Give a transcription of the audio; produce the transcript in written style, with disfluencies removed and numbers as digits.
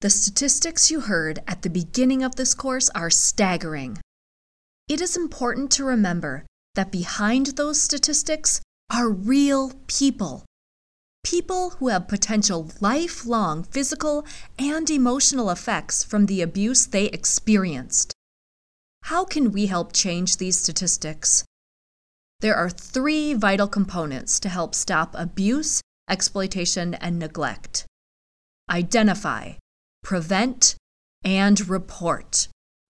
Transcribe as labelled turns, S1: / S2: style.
S1: The statistics you heard at the beginning of this course are staggering. It is important to remember that behind those statistics are real people. People who have potential lifelong physical and emotional effects from the abuse they experienced. How can we help change these statistics? There are 3 vital components to help stop abuse, exploitation, and neglect. Identify, prevent, and report.